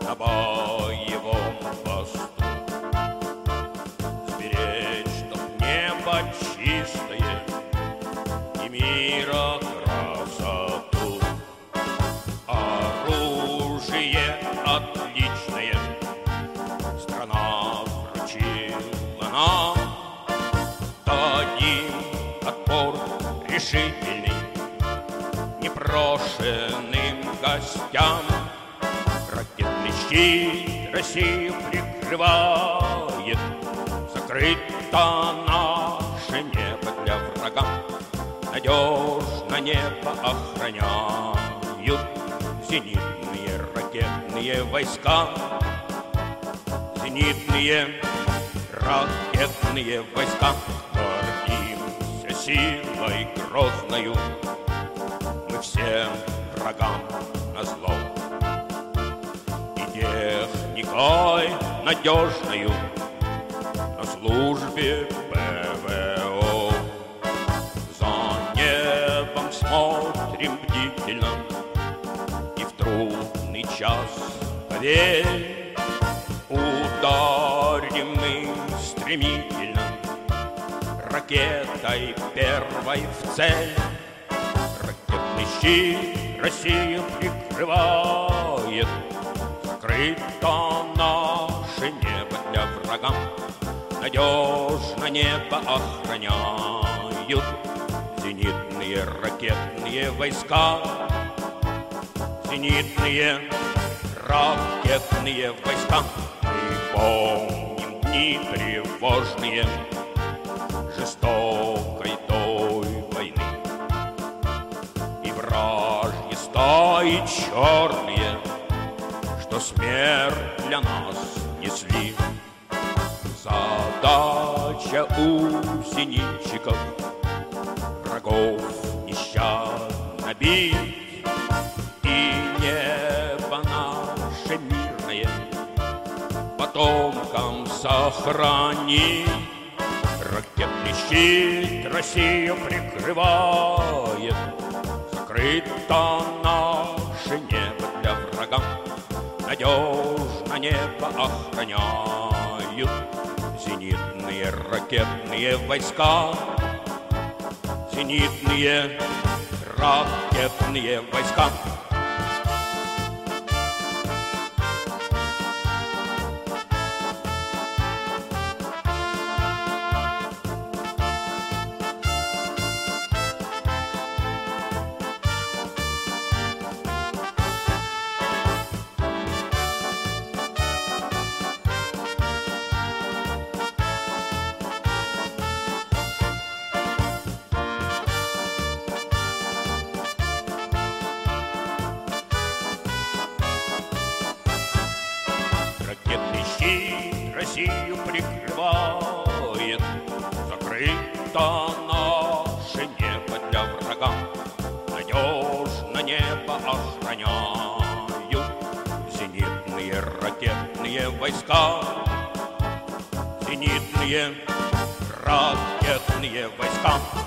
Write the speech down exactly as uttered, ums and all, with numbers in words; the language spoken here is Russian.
на боевом посту. Сберечь, чтоб небо чистое и мира красоту. Оружие отличное страна вручила нам. Дадим отпор решительный непрошенным гостям. Ракетный щит Россию прикрывает, закрыто наше небо для врага. Надежно небо охраняют зенитные ракетные войска. Зенитные ракетные войска. Гордимся силой грозною, мы всем врагам назло. И техникой надежною на службе ПВО. За небом смотрим бдительно, и в трудный час, поверь, ударим мы стремительно ракетой первой в цель. Ракетный щит Россию прикрывает, закрыто наше небо для врага. Надежно небо охраняют зенитные ракетные войска. Зенитные ракетные войска. Мы помним дни тревожные жестокой той войны, и вражьи стаи черные, что смерть для нас несли. Задача у зенитчиков врагов нещадно бить, и небо наше мирное потомкам сохранить. Ракетный щит Россию прикрывает, закрыто наше небо для врага. Надежно небо охраняют зенитные ракетные войска. Зенитные ракетные войска. Россию прикрывает, закрыто наше небо для врага. Надежно небо охраняют зенитные ракетные войска. Зенитные ракетные войска.